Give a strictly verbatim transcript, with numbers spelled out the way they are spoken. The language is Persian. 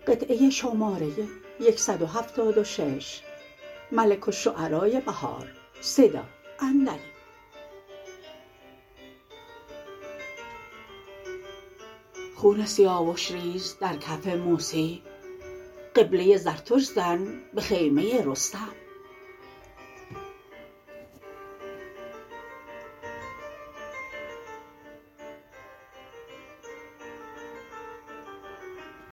قطعه شماره صد و هفتاد و شش ملک الشعرای بهار صدا اندریم. خون سیاوش ریز در کف موسی، قبله زرتشت زن به خیمه رستم.